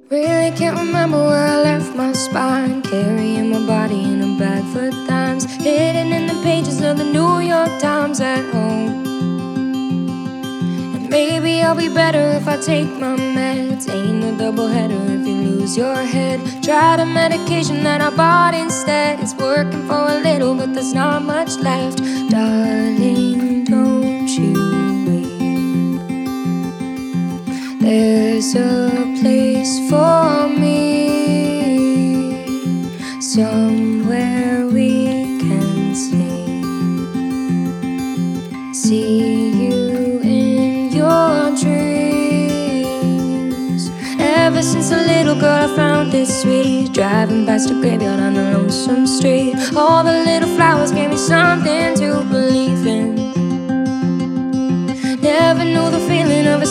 Really can't remember where I left my spine, carrying my body in a bag for times, hidden in the pages of the New York Times at home. And maybe I'll be better if I take my meds. Ain't no doubleheader if you lose your head. Try the medication that I bought instead. It's working for a little, but there's not much left. Darling, don't you weep. There's a place for me, somewhere we can sleep. See you in your dreams. Ever since a little girl I found this sweet, driving past a graveyard on a lonesome street. All the little flowers gave me something to believe in. Never knew the feeling of a